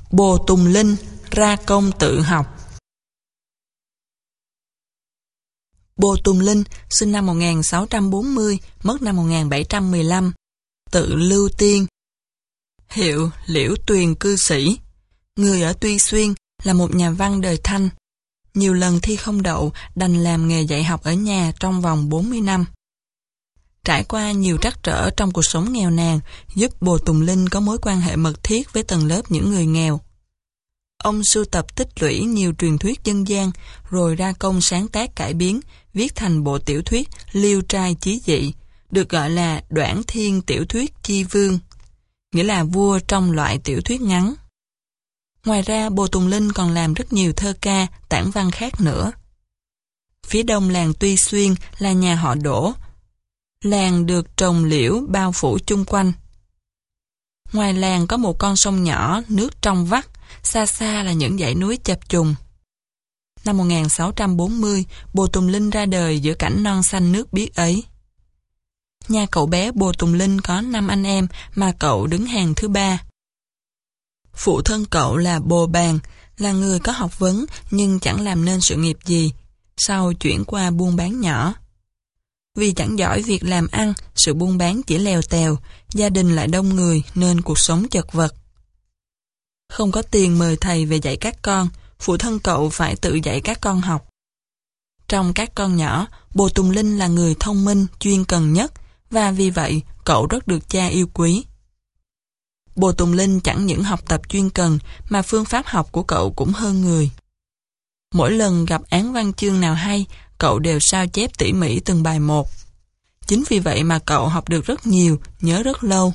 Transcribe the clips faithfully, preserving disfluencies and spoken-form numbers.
Bồ Tùng Linh ra công tự học. Bồ Tùng Linh sinh năm một nghìn sáu trăm bốn mươi, mất năm một nghìn bảy trăm mười lăm, tự Lưu Tiên, hiệu Liễu Tuyền cư sĩ, người ở Tuy Xuyên, là một nhà văn đời Thanh. Nhiều lần thi không đậu, đành làm nghề dạy học ở nhà trong vòng bốn mươi năm. Trải qua nhiều trắc trở trong cuộc sống nghèo nàn, giúp Bồ Tùng Linh có mối quan hệ mật thiết với tầng lớp những người nghèo. Ông sưu tập tích lũy nhiều truyền thuyết dân gian, rồi ra công sáng tác cải biến, viết thành bộ tiểu thuyết Liêu Trai Chí Dị, được gọi là Đoản Thiên Tiểu Thuyết Chi Vương, nghĩa là vua trong loại tiểu thuyết ngắn. Ngoài ra, Bồ Tùng Linh còn làm rất nhiều thơ ca, tản văn khác nữa. Phía đông làng Tuy Xuyên là nhà họ Đỗ. Làng được trồng liễu bao phủ chung quanh. Ngoài làng có một con sông nhỏ, nước trong vắt, xa xa là những dãy núi chập trùng. Năm một nghìn sáu trăm bốn mươi, Bồ Tùng Linh ra đời giữa cảnh non xanh nước biếc ấy. Nhà cậu bé Bồ Tùng Linh có năm anh em mà cậu đứng hàng thứ ba. Phụ thân cậu là Bồ Bàn, là người có học vấn nhưng chẳng làm nên sự nghiệp gì, sau chuyển qua buôn bán nhỏ. Vì chẳng giỏi việc làm ăn, sự buôn bán chỉ lèo tèo, gia đình lại đông người nên cuộc sống chật vật. Không có tiền mời thầy về dạy các con, phụ thân cậu phải tự dạy các con học. Trong các con nhỏ, Bồ Tùng Linh là người thông minh, chuyên cần nhất, và vì vậy cậu rất được cha yêu quý. Bồ Tùng Linh chẳng những học tập chuyên cần mà phương pháp học của cậu cũng hơn người. Mỗi lần gặp án văn chương nào hay, cậu đều sao chép tỉ mỉ từng bài một. Chính vì vậy mà cậu học được rất nhiều, nhớ rất lâu.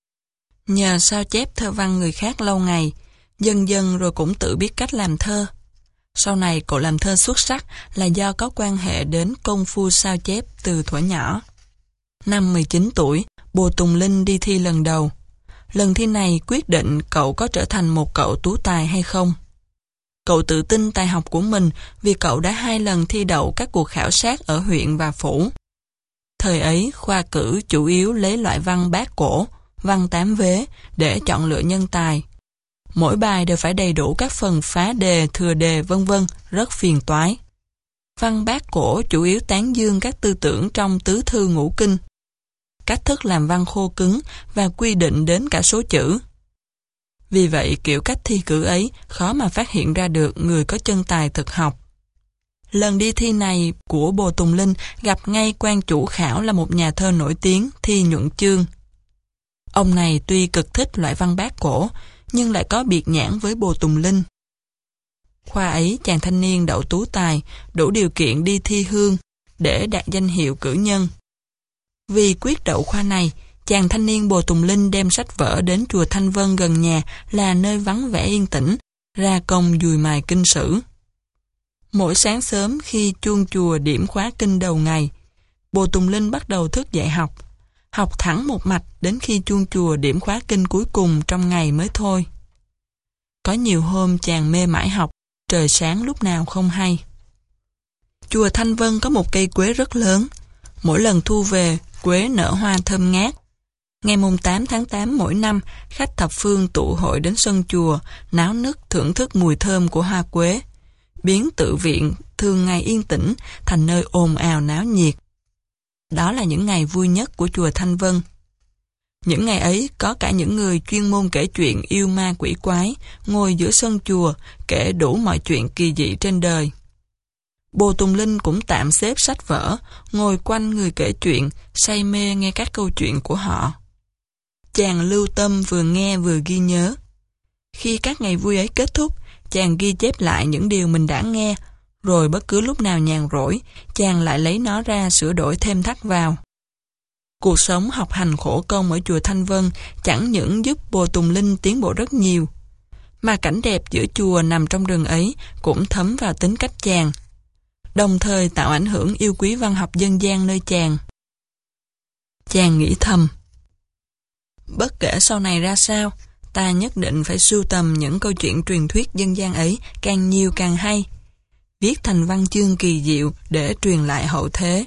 Nhờ sao chép thơ văn người khác lâu ngày, dần dần rồi cũng tự biết cách làm thơ. Sau này cậu làm thơ xuất sắc là do có quan hệ đến công phu sao chép từ thuở nhỏ. Năm mười chín tuổi, Bồ Tùng Linh đi thi lần đầu. Lần thi này quyết định cậu có trở thành một cậu tú tài hay không. Cậu tự tin tài học của mình vì cậu đã hai lần thi đậu các cuộc khảo sát ở huyện và phủ. Thời ấy, khoa cử chủ yếu lấy loại văn bát cổ, văn tám vế để chọn lựa nhân tài. Mỗi bài đều phải đầy đủ các phần phá đề, thừa đề, vân vân, rất phiền toái. Văn bát cổ chủ yếu tán dương các tư tưởng trong tứ thư ngũ kinh. Cách thức làm văn khô cứng và quy định đến cả số chữ. Vì vậy, kiểu cách thi cử ấy khó mà phát hiện ra được người có chân tài thực học. Lần đi thi này của Bồ Tùng Linh gặp ngay quan chủ khảo là một nhà thơ nổi tiếng, Thi Nhuận Chương. Ông này tuy cực thích loại văn bát cổ, nhưng lại có biệt nhãn với Bồ Tùng Linh. Khoa ấy chàng thanh niên đậu tú tài, đủ điều kiện đi thi hương, để đạt danh hiệu cử nhân. Vì quyết đậu khoa này, chàng thanh niên Bồ Tùng Linh đem sách vở đến chùa Thanh Vân gần nhà là nơi vắng vẻ yên tĩnh, ra công dùi mài kinh sử. Mỗi sáng sớm khi chuông chùa điểm khóa kinh đầu ngày, Bồ Tùng Linh bắt đầu thức dậy học, học thẳng một mạch đến khi chuông chùa điểm khóa kinh cuối cùng trong ngày mới thôi. Có nhiều hôm chàng mê mải học, trời sáng lúc nào không hay. Chùa Thanh Vân có một cây quế rất lớn, mỗi lần thu về, quế nở hoa thơm ngát. Ngày mùng tám tháng tám mỗi năm, khách thập phương tụ hội đến sân chùa, náo nức thưởng thức mùi thơm của hoa quế, biến tự viện thường ngày yên tĩnh thành nơi ồn ào náo nhiệt. Đó là những ngày vui nhất của chùa Thanh Vân. Những ngày ấy có cả những người chuyên môn kể chuyện yêu ma quỷ quái, ngồi giữa sân chùa, kể đủ mọi chuyện kỳ dị trên đời. Bồ Tùng Linh cũng tạm xếp sách vở, ngồi quanh người kể chuyện, say mê nghe các câu chuyện của họ. Chàng lưu tâm vừa nghe vừa ghi nhớ. Khi các ngày vui ấy kết thúc, chàng ghi chép lại những điều mình đã nghe, rồi bất cứ lúc nào nhàn rỗi, chàng lại lấy nó ra sửa đổi thêm thắt vào. Cuộc sống học hành khổ công ở chùa Thanh Vân chẳng những giúp Bồ Tùng Linh tiến bộ rất nhiều, mà cảnh đẹp giữa chùa nằm trong rừng ấy cũng thấm vào tính cách chàng, đồng thời tạo ảnh hưởng yêu quý văn học dân gian nơi chàng. Chàng nghĩ thầm, bất kể sau này ra sao, ta nhất định phải sưu tầm những câu chuyện truyền thuyết dân gian ấy càng nhiều càng hay, viết thành văn chương kỳ diệu để truyền lại hậu thế.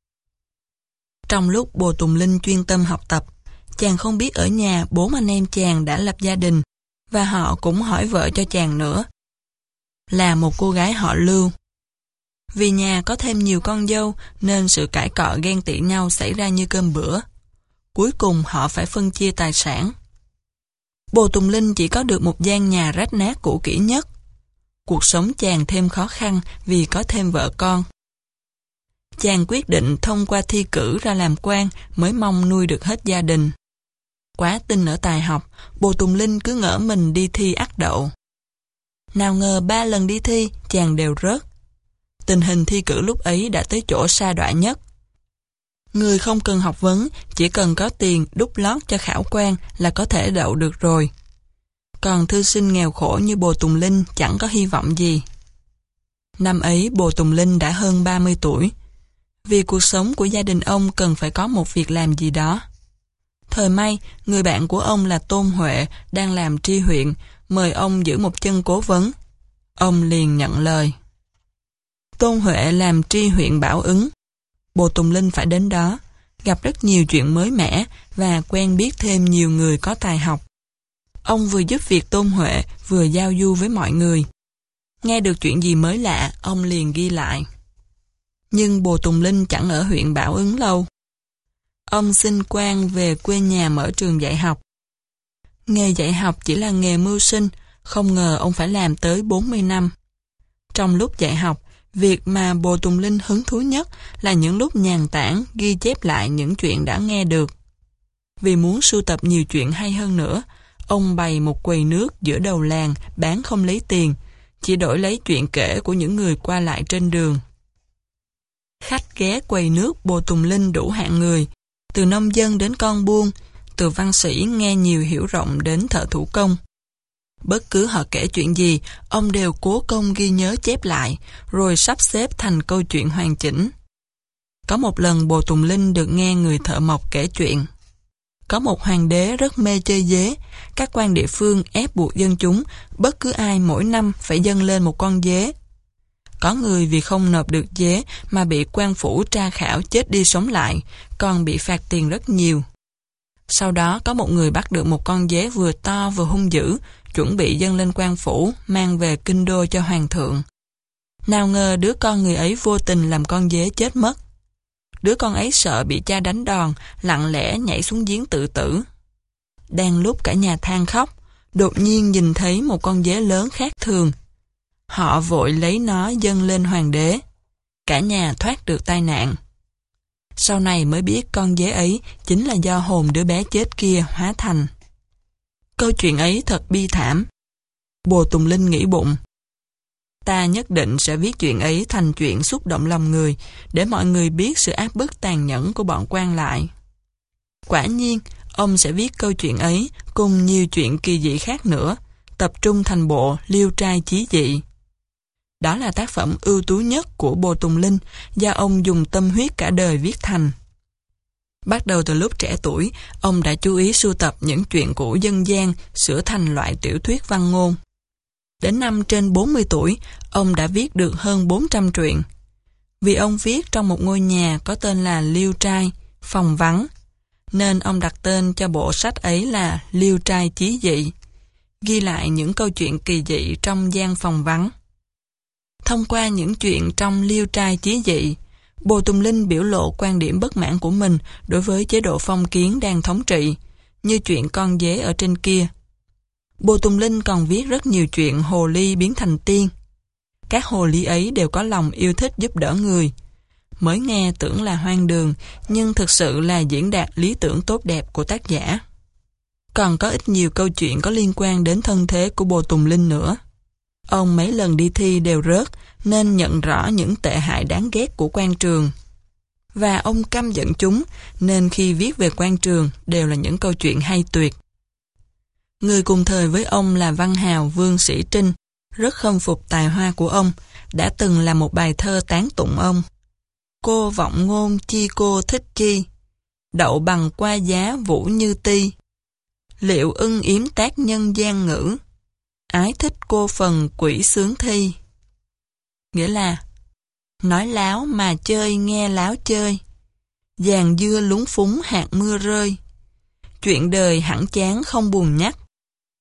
Trong lúc Bồ Tùng Linh chuyên tâm học tập, chàng không biết ở nhà bốn anh em chàng đã lập gia đình, Và họ cũng hỏi vợ cho chàng nữa, là một cô gái họ Lưu. Vì nhà có thêm nhiều con dâu nên sự cãi cọ ghen tị nhau xảy ra như cơm bữa. Cuối cùng họ phải phân chia tài sản. Bồ Tùng Linh chỉ có được một gian nhà rách nát cũ kỹ nhất. Cuộc sống chàng thêm khó khăn vì có thêm vợ con. Chàng quyết định thông qua thi cử ra làm quan mới mong nuôi được hết gia đình. Quá tin ở tài học, Bồ Tùng Linh cứ ngỡ mình đi thi ắt đậu. Nào ngờ ba lần đi thi, chàng đều rớt. Tình hình thi cử lúc ấy đã tới chỗ sa đọa nhất. Người không cần học vấn, chỉ cần có tiền đút lót cho khảo quan là có thể đậu được rồi. Còn thư sinh nghèo khổ như Bồ Tùng Linh chẳng có hy vọng gì. Năm ấy Bồ Tùng Linh đã hơn ba mươi tuổi. Vì cuộc sống của gia đình ông cần phải có một việc làm gì đó. Thời may, người bạn của ông là Tôn Huệ đang làm tri huyện, mời ông giữ một chân cố vấn. Ông liền nhận lời. Tôn Huệ làm tri huyện Bảo Ứng. Bồ Tùng Linh phải đến đó, gặp rất nhiều chuyện mới mẻ và quen biết thêm nhiều người có tài học. Ông vừa giúp việc Tôn Huệ vừa giao du với mọi người. Nghe được chuyện gì mới lạ, ông liền ghi lại. Nhưng Bồ Tùng Linh chẳng ở huyện Bảo Ứng lâu. Ông xin quan về quê nhà mở trường dạy học. Nghề dạy học chỉ là nghề mưu sinh, không ngờ ông phải làm tới bốn mươi năm. Trong lúc dạy học, việc mà Bồ Tùng Linh hứng thú nhất là những lúc nhàn tản ghi chép lại những chuyện đã nghe được. Vì muốn sưu tập nhiều chuyện hay hơn nữa, ông bày một quầy nước giữa đầu làng bán không lấy tiền, chỉ đổi lấy chuyện kể của những người qua lại trên đường. Khách ghé quầy nước Bồ Tùng Linh đủ hạng người, từ nông dân đến con buôn, từ văn sĩ nghe nhiều hiểu rộng đến thợ thủ công. Bất cứ họ kể chuyện gì, ông đều cố công ghi nhớ chép lại, rồi sắp xếp thành câu chuyện hoàn chỉnh. Có một lần Bồ Tùng Linh được nghe người thợ mộc kể chuyện. Có một hoàng đế rất mê chơi dế, các quan địa phương ép buộc dân chúng, bất cứ ai mỗi năm phải dâng lên một con dế. Có người vì không nộp được dế mà bị quan phủ tra khảo chết đi sống lại, còn bị phạt tiền rất nhiều. Sau đó có một người bắt được một con dế vừa to vừa hung dữ, chuẩn bị dâng lên quan phủ, mang về kinh đô cho hoàng thượng. Nào ngờ đứa con người ấy vô tình làm con dế chết mất. Đứa con ấy sợ bị cha đánh đòn, lặng lẽ nhảy xuống giếng tự tử. Đang lúc cả nhà than khóc, đột nhiên nhìn thấy một con dế lớn khác thường. Họ vội lấy nó dâng lên hoàng đế. Cả nhà thoát được tai nạn. Sau này mới biết con dế ấy chính là do hồn đứa bé chết kia hóa thành. Câu chuyện ấy thật bi thảm. Bồ Tùng Linh nghĩ bụng, ta nhất định sẽ viết chuyện ấy thành chuyện xúc động lòng người, để mọi người biết sự áp bức tàn nhẫn của bọn quan lại. Quả nhiên, ông sẽ viết câu chuyện ấy cùng nhiều chuyện kỳ dị khác nữa, tập trung thành bộ Liêu Trai Chí Dị. Đó là tác phẩm ưu tú nhất của Bồ Tùng Linh, do ông dùng tâm huyết cả đời viết thành. Bắt đầu từ lúc trẻ tuổi, ông đã chú ý sưu tập những chuyện cũ dân gian, sửa thành loại tiểu thuyết văn ngôn. Đến năm trên bốn mươi tuổi, ông đã viết được hơn bốn trăm truyện. Vì ông viết trong một ngôi nhà có tên là Liêu Trai, phòng vắng, nên ông đặt tên cho bộ sách ấy là Liêu Trai Chí Dị, ghi lại những câu chuyện kỳ dị trong gian phòng vắng. Thông qua những chuyện trong Liêu Trai Chí Dị, Bồ Tùng Linh biểu lộ quan điểm bất mãn của mình đối với chế độ phong kiến đang thống trị, như chuyện con dế ở trên kia. Bồ Tùng Linh còn viết rất nhiều chuyện hồ ly biến thành tiên. Các hồ ly ấy đều có lòng yêu thích giúp đỡ người. Mới nghe tưởng là hoang đường, nhưng thực sự là diễn đạt lý tưởng tốt đẹp của tác giả. Còn có ít nhiều câu chuyện có liên quan đến thân thế của Bồ Tùng Linh nữa. Ông mấy lần đi thi đều rớt, nên nhận rõ những tệ hại đáng ghét của quan trường. Và ông căm giận chúng, nên khi viết về quan trường đều là những câu chuyện hay tuyệt. Người cùng thời với ông là văn hào Vương Sĩ Trinh, rất khâm phục tài hoa của ông, đã từng làm một bài thơ tán tụng ông. Cô vọng ngôn chi cô thích chi, đậu bằng qua giá vũ như ti. Liệu ưng yếm tác nhân gian ngữ, ái thích cô phần quỷ sướng thi. Nghĩa là, nói láo mà chơi nghe láo chơi, dàn dưa lúng phúng hạt mưa rơi, chuyện đời hẳn chán không buồn nhắc,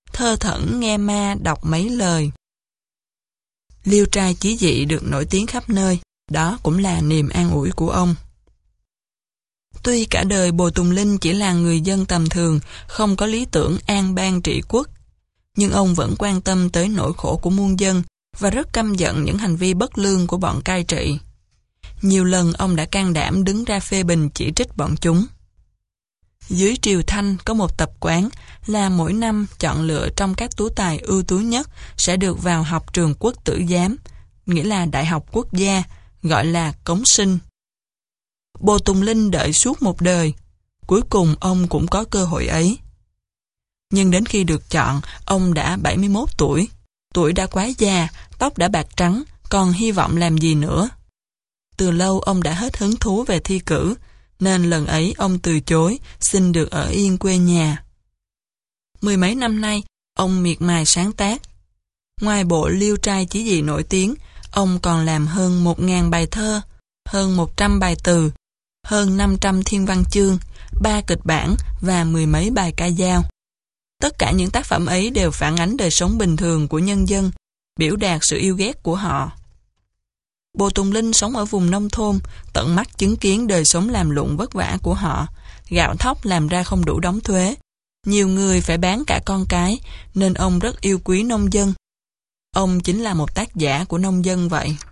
thơ thẩn nghe ma đọc mấy lời. Liêu trai chí dị được nổi tiếng khắp nơi, đó cũng là niềm an ủi của ông. Tuy cả đời Bồ Tùng Linh chỉ là người dân tầm thường, không có lý tưởng an bang trị quốc, nhưng ông vẫn quan tâm tới nỗi khổ của muôn dân và rất căm giận những hành vi bất lương của bọn cai trị. Nhiều lần ông đã can đảm đứng ra phê bình chỉ trích bọn chúng. Dưới triều Thanh có một tập quán là mỗi năm chọn lựa trong các tú tài ưu tú nhất sẽ được vào học trường quốc tử giám, nghĩa là đại học quốc gia, gọi là cống sinh. Bồ Tùng Linh đợi suốt một đời, cuối cùng ông cũng có cơ hội ấy. Nhưng đến khi được chọn, ông đã bảy mươi mốt tuổi, tuổi đã quá già, tóc đã bạc trắng, còn hy vọng làm gì nữa. Từ lâu ông đã hết hứng thú về thi cử, nên lần ấy ông từ chối, xin được ở yên quê nhà. Mười mấy năm nay, ông miệt mài sáng tác. Ngoài bộ Liêu trai chí dị nổi tiếng, ông còn làm hơn một nghìn bài thơ, hơn một trăm bài từ, hơn năm trăm thiên văn chương, ba kịch bản và mười mấy bài ca dao. Tất cả những tác phẩm ấy đều phản ánh đời sống bình thường của nhân dân, biểu đạt sự yêu ghét của họ. Bồ Tùng Linh sống ở vùng nông thôn, tận mắt chứng kiến đời sống làm lụng vất vả của họ, gạo thóc làm ra không đủ đóng thuế. Nhiều người phải bán cả con cái, nên ông rất yêu quý nông dân. Ông chính là một tác giả của nông dân vậy.